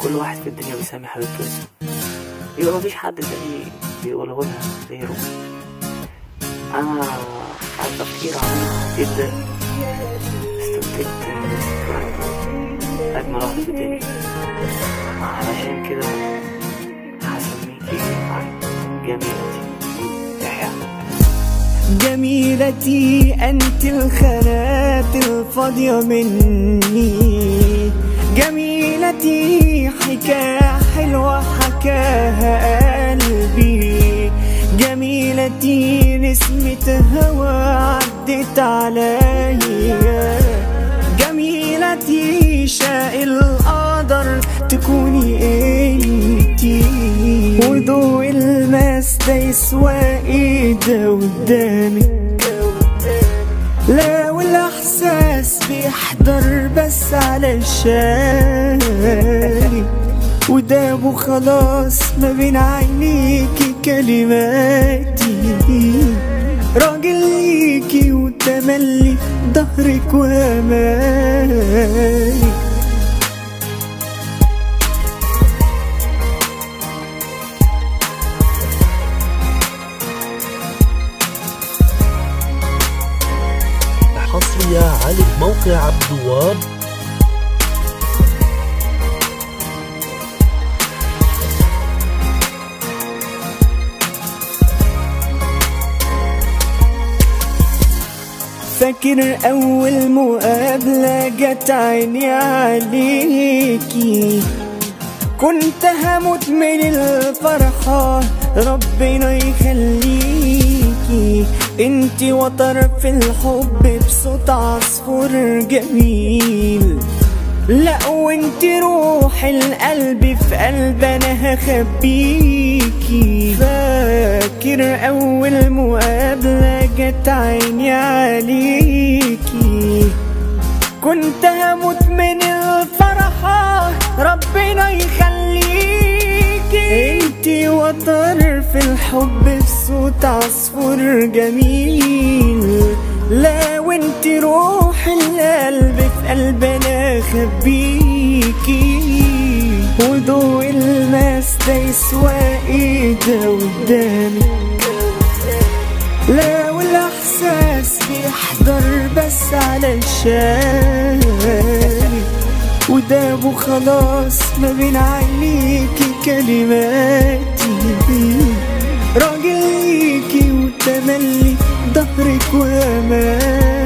كل واحد في الدنيا بيسمي حبيبته اسم، يبقى مفيش حد تاني بيقوله لها غيره. أنا بعد تفكير عميق جدا استنتجت أجمل واحدة في الدنيا، علشان كده هسميكي جميلتي. جميلتي أنت الخانات الفاضية مني، جميلتي حكاية حلوة حكاها قلبي، جميلتي نسمة هوا عدت عليا، جميلتي شاء القدر تكوني انتي، وضوء الماس ده يسوى ايه ده قدامك، لا والاحساس بيحضر بس على الشاري، ودابه خلاص ما بين عينيكي كلماتي، راجل ليكي وتملي ظهرك وامالي. حصرية على موقع عبدواب. فاكر أول مقابلة جت عيني عليكي، كنت هموت من الفرحة ربنا يخليكي، انتي وتر في الحب بصوت عصفور جميل، لا وانتي روح القلب في قلب انا هخبيكي. فاكر اول مقابلة جت عيني عليكي، كنت هموت من الفرحة ربنا يخليكي، انتي وتر في الحب بصوت عصفور جميل، لا وانتي روح القلب في قلب انا خبيكي، وضوء الماس ده يسوى ايه ده قدامك، لا والاحساس بيحضر بس على الشاري، ودابه خلاص ما بين عينيكي كلماتي، راجل ليكي وتملي ظهرك وامالي.